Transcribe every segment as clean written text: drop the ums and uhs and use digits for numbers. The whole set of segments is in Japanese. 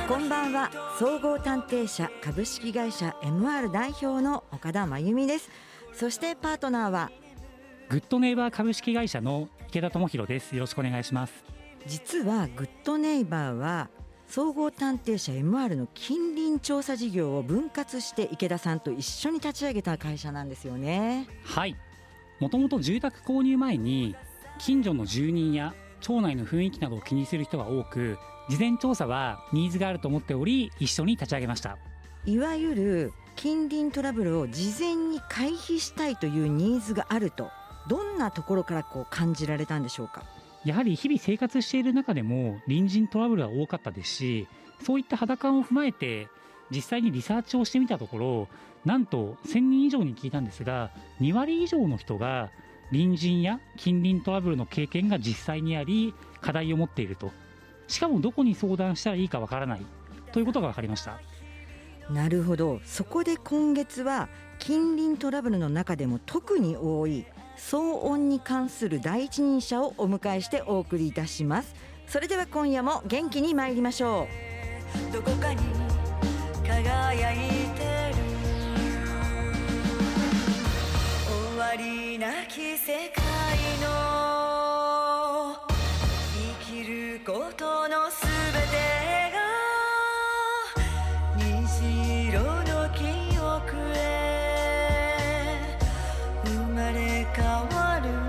こんばんは。総合探偵社株式会社 MR 代表の岡田真由美です。そしてパートナーはグッドネイバー株式会社の池田智博です。よろしくお願いします。 実はグッドネイバーは総合探偵社 MR の近隣調査事業を分割して池田さんと一緒に立ち上げた会社なんですよね。 はい、もともと住宅購入前に近所の住人や町内の雰囲気などを気にする人が多く、事前調査はニーズがあると思っており、一緒に立ち上げました。 いわゆる近隣トラブルを事前に回避したいというニーズがあると、どんなところから感じられたんでしょうか。 やはり日々生活している中でも隣人トラブルは多かったですし、そういった肌感を踏まえて実際にリサーチをしてみたところ、なんと1000人以上に聞いたんですが、2割以上の人が隣人や近隣トラブルの経験が実際にあり、課題を持っていると。しかもどこに相談したらいいかわからないということが分かりました。 なるほど。そこで今月は近隣トラブルの中でも特に多い騒音に関する第一人者をお迎えしてお送りいたします。それでは今夜も元気に参りましょう。どこかに輝いてる終わりなき世界の生きることのすべてが虹色の記憶へ生まれ変わる。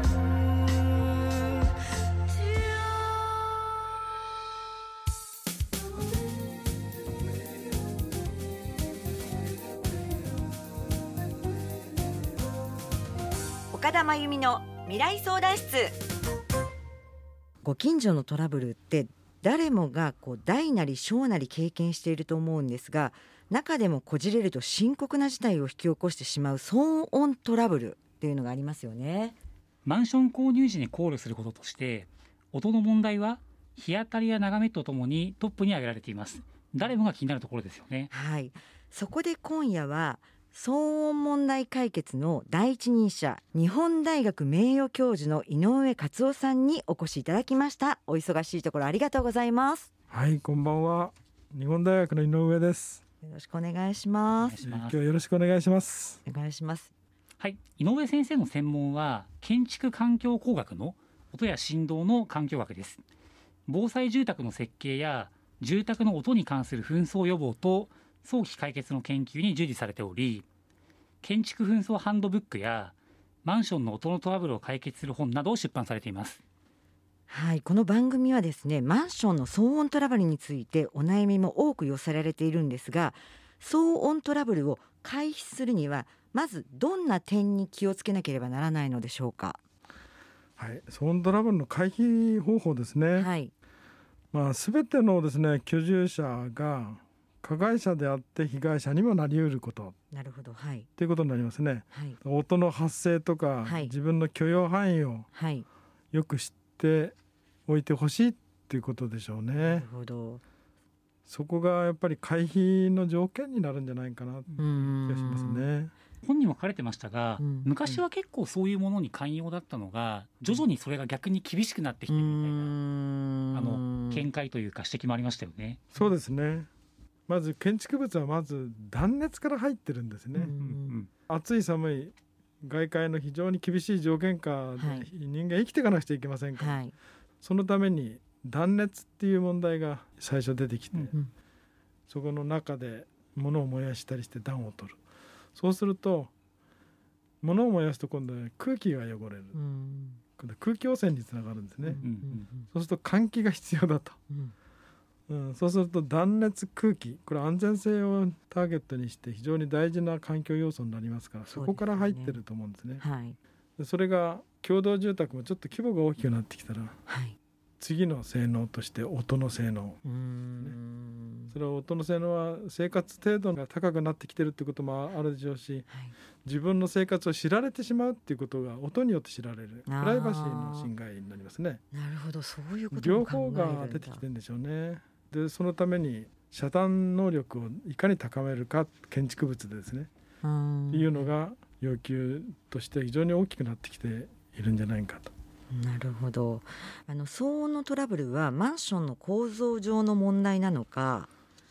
岡田真由美の未来相談室。ご近所のトラブルって誰もが大なり小なり経験していると思うんですが、中でもこじれると深刻な事態を引き起こしてしまう騒音トラブルっていうのがありますよね。 マンション購入時に考慮することとして、音の問題は日当たりや眺めとともにトップに挙げられています。誰もが気になるところですよね。 はい、そこで今夜は騒音問題解決の第一人者、日本大学名誉教授の井上克夫さんにお越しいただきました。お忙しいところありがとうございます。 はい、こんばんは。日本大学の井上です。 よろしくお願いします。 今日はよろしくお願いします。 お願いします。 はい、井上先生の専門は建築環境工学の音や振動の環境学です。防災住宅の設計や住宅の音に関する紛争予防と早期解決の研究に従事されており、建築紛争ハンドブックやマンションの音のトラブルを解決する本などを出版されています。 はい、この番組はですね、マンションの騒音トラブルについてお悩みも多く寄せられているんですが、騒音トラブルを回避するにはまずどんな点に気をつけなければならないのでしょうか。 はい、騒音トラブルの回避方法ですね。 はい、 全てのですね、居住者が加害者であって被害者にもなり得ることなるほど、はい、 ということになりますね。 はい、 音の発生とか、 はい、 自分の許容範囲をはい、 よく知っておいてほしいということでしょうね。 なるほど。 そこがやっぱり回避の条件になるんじゃないかなという気がしますね。 本にも書かれてましたが、昔はは結構そういうものに寛容だったのが、徐々にそれが逆に厳しくなってきてるみたいな見解というか指摘もありましたよね。 そうですね。まず建築物はまず断熱から入ってるんですね。暑い寒い外界の非常に厳しい条件下で人間生きていかなくちゃいけませんから、はい、そのために断熱っていう問題が最初出てきて、そこの中で物を燃やしたりして暖を取る。そうすると物を燃やすと今度は空気が汚れる、今度は空気汚染につながるんですね。そうすると換気が必要だと、そうすると断熱空気、これ安全性をターゲットにして非常に大事な環境要素になりますから、そこから入ってると思うんですね。はい、それが共同住宅もちょっと規模が大きくなってきたら、はい、次の性能として音の性能、それは音の性能は生活程度が高くなってきてるってこともあるでしょうし、はい、自分の生活を知られてしまうっていうことが音によって知られるプライバシーの侵害になりますね。 なるほど、そういうこと両方が出てきてるんでしょうね。でそのために遮断能力をいかに高めるか、建築物でですねっていうのが要求として非常に大きくなってきているんじゃないかと。 なるほど。騒音のトラブルはマンションの構造上の問題なのか、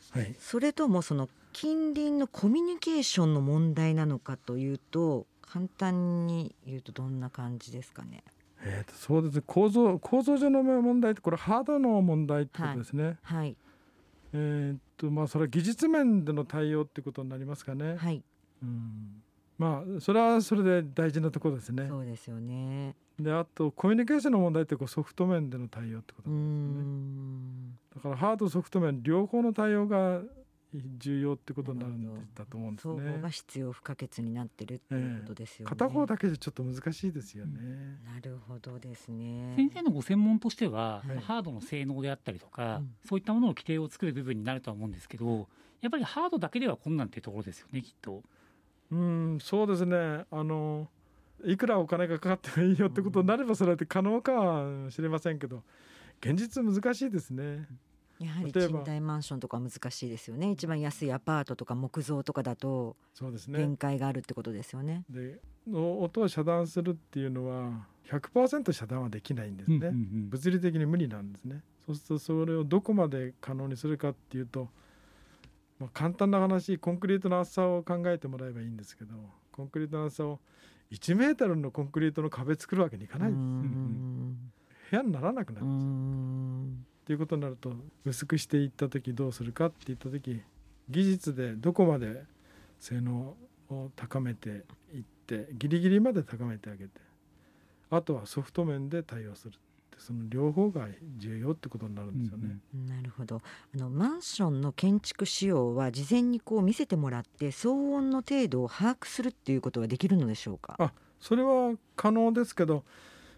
はい、 それともその近隣のコミュニケーションの問題なのかというと、簡単に言うとどんな感じですかね。 そうです。構造上の問題って、これハードの問題ってことですね。 はい、 それは技術面での対応ってことになりますかね。 はい、 それはそれで大事なところですね。 そうですよね。 で、あとコミュニケーションの問題ってソフト面での対応ってことですね。だからハードソフト面両方の対応が重要ってことになるんだと思うんですね。 双方が必要不可欠になってるっていうことですよね。 片方だけじゃちょっと難しいですよね。 なるほどですね。 先生のご専門としては、ハードの性能であったりとか、そういったものの規定を作る部分になるとは思うんですけど、やっぱりハードだけでは困難っていうところですよね、きっと。 そうですね。いくらお金がかかってもいいよってことになればそれって可能かは知れませんけど、現実難しいですね。 やはり賃貸マンションとか難しいですよね。一番安いアパートとか木造とかだと限界があるってことですよね。 で、音を遮断するっていうのは 100% 遮断はできないんですね。物理的に無理なんですね。そうするとそれをどこまで可能にするかっていうと、簡単な話、コンクリートの厚さを考えてもらえばいいんですけど、コンクリートの厚さを1メートルのコンクリートの壁作るわけにいかないんです。部屋にならなくなるんです。ということになると、薄くしていった時どうするかっていった時、技術でどこまで性能を高めていって、ギリギリまで高めてあげて、あとはソフト面で対応する、その両方が重要ってことになるんですよね。 なるほど。マンションの建築仕様は事前に見せてもらって騒音の程度を把握するっていうことはできるのでしょうか。 それは可能ですけど、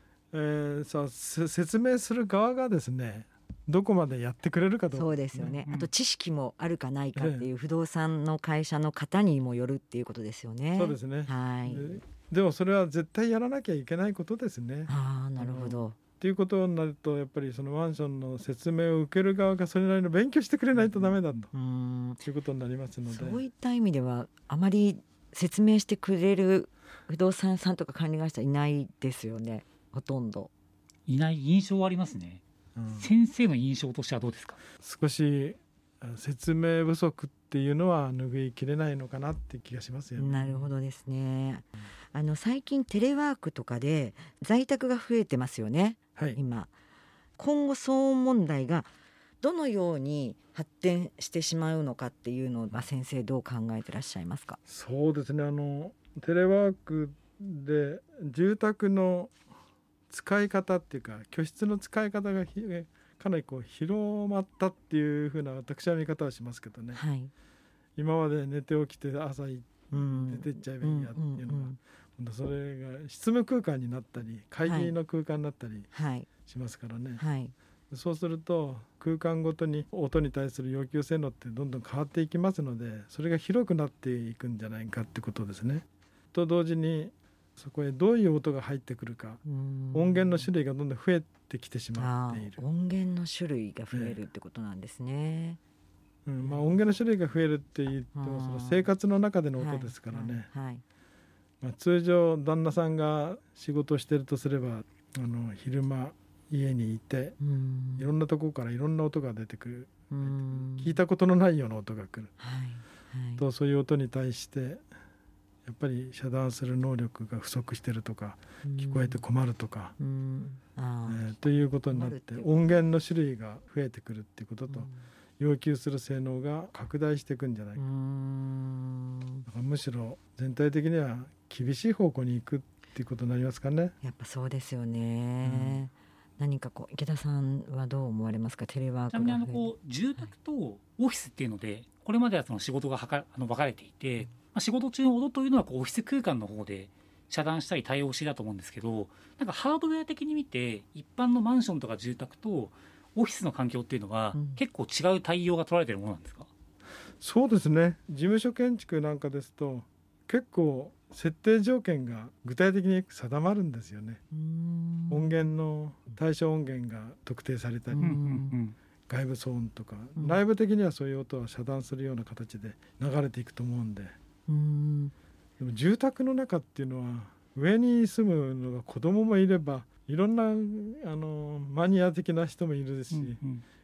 説明する側がですね、どこまでやってくれるかどうか。 そうですよね。あと知識もあるかないかっていう不動産の会社の方にもよるっていうことですよね。 そうですね。 はい。 でもそれは絶対やらなきゃいけないことですね。 なるほど。 っていうことになると、やっぱりそのマンションの説明を受ける側がそれなりの勉強してくれないとダメだということになりますので、 そういった意味ではあまり説明してくれる不動産屋さんとか管理会社いないですよね。ほとんどいない印象はありますね。先生の印象としてはどうですか。 少し説明不足っていうのは拭いきれないのかなって気がしますよね。 なるほどですね。最近テレワークとかで在宅が増えてますよね。今後騒音問題がどのように発展してしまうのかっていうのを、先生どう考えてらっしゃいますか。 そうですね。テレワークで住宅の使い方っていうか、居室の使い方がかなり広まったっていうふうな私は見方をしますけどね。今まで寝て起きて朝出てっちゃえばいいやっていうのが、それが執務空間になったり会議の空間になったりしますからね。そうすると空間ごとに音に対する要求性能ってどんどん変わっていきますので、それが広くなっていくんじゃないかってことですね。と同時にそこへどういう音が入ってくるか、音源の種類がどんどん増えてきてしまっている。 音源の種類が増えるってことなんですね。 音源の種類が増えるって言っても、その生活の中での音ですからね。通常旦那さんが仕事をしているとすれば、昼間家にいていろんなところからいろんな音が出てくる、聞いたことのないような音が来る、とそういう音に対してやっぱり遮断する能力が不足してるとか、聞こえて困るとか、ということになって、音源の種類が増えてくるっていうことと、要求する性能が拡大していくんじゃないか。だからむしろ全体的には厳しい方向に行くっていうことになりますかね。 やっぱそうですよね。何か池田さんはどう思われますか。テレワークがちなみに住宅とオフィスっていうので、これまではその仕事が分かれていて、仕事中の音というのはオフィス空間の方で遮断したり対応してだと思うんですけど、なんかハードウェア的に見て一般のマンションとか住宅とオフィスの環境っていうのは結構違う対応が取られているものなんですか。 そうですね。事務所建築なんかですと結構設定条件が具体的に定まるんですよね。音源の対象音源が特定されたり、外部騒音とか、内部的にはそういう音は遮断するような形で流れていくと思うんで、でも住宅の中っていうのは上に住むのが子供もいれば、いろんなマニア的な人もいるし、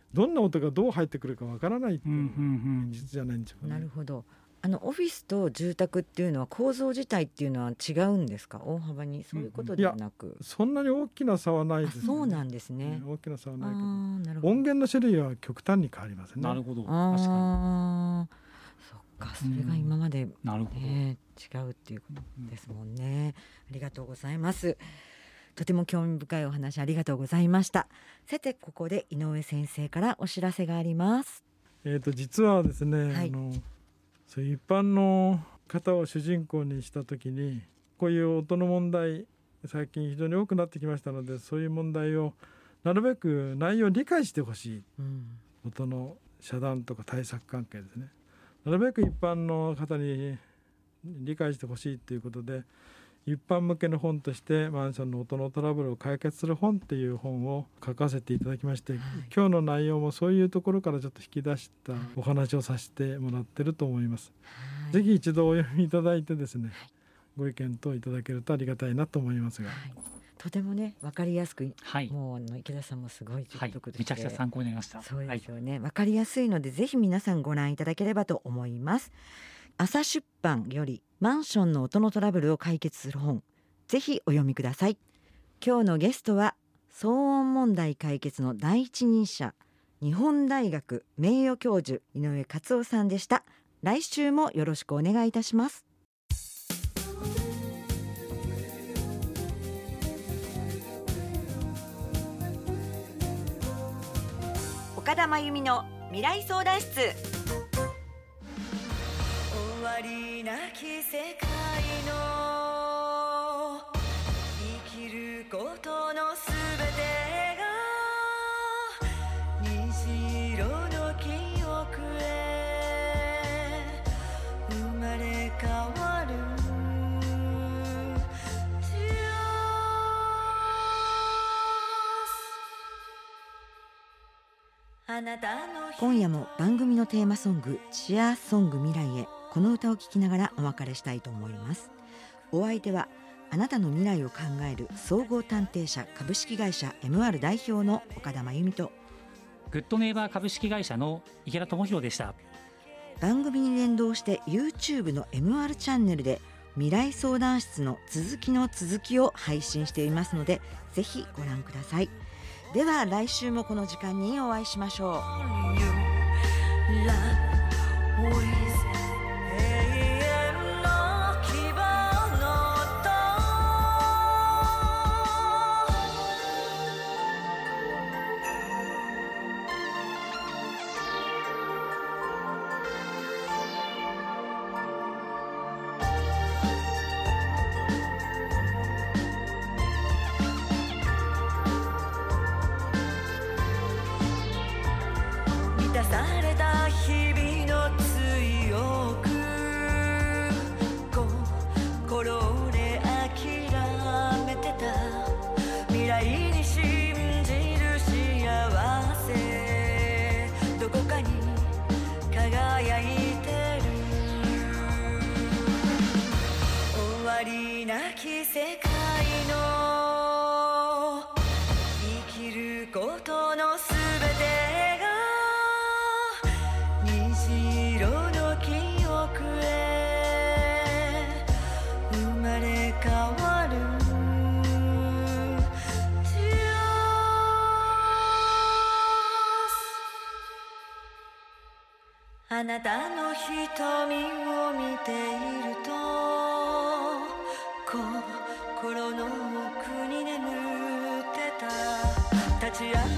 どんな音がどう入ってくるかわからないっていうのが現実じゃないんでしょうかね。 なるほど。オフィスと住宅っていうのは構造自体っていうのは違うんですか？大幅にそういうことではなく、 そんなに大きな差はないですね。 そうなんですね。 大きな差はないけど、 なるほど。 音源の種類は極端に変わりますね。 なるほど。確かに。そっか、それが今まで、 なるほど、 違うっていうことですもんね。ありがとうございます。とても興味深いお話ありがとうございました。さて、ここで井上先生からお知らせがあります。 実はですね、 はい、 そういう一般の方を主人公にした時に、こういう音の問題最近非常に多くなってきましたので、そういう問題をなるべく内容を理解してほしい、音の遮断とか対策関係ですね、なるべく一般の方に理解してほしいということで、一般向けの本としてマンションの音のトラブルを解決する本っていう本を書かせていただきまして、今日の内容もそういうところからちょっと引き出したお話をさせてもらってると思います。ぜひ一度お読みいただいてですね、ご意見等いただけるとありがたいなと思いますが、 とてもね分かりやすく、もう池田さんもすごい熟読でして、 めちゃくちゃ参考になりました。 そうですよね、分かりやすいのでぜひ皆さんご覧いただければと思います。朝出版よりマンションの音のトラブルを解決する本、ぜひお読みください。今日のゲストは騒音問題解決の第一人者、日本大学名誉教授井上勝夫さんでした。来週もよろしくお願いいたします。岡田真由美の未来相談室。終わりなき世界の生きることのすべてが虹色の記憶へ生まれ変わる。今夜も番組のテーマソングチアソング未来へ、この歌を聴きながらお別れしたいと思います。お相手はあなたの未来を考える総合探偵社株式会社 MR 代表の岡田真由美と、 グッドネイバー株式会社の池田智博でした。 番組に連動して YouTube の MR チャンネルで未来相談室の続きの続きを配信していますので、ぜひご覧ください。では来週もこの時間にお会いしましょう。された日々の強く心で諦めてた未来に信じる幸せ、どこかに輝いてる。終わりなき世界の生きることのすべてあなたの瞳を見ていると心の奥に眠ってた立ち上が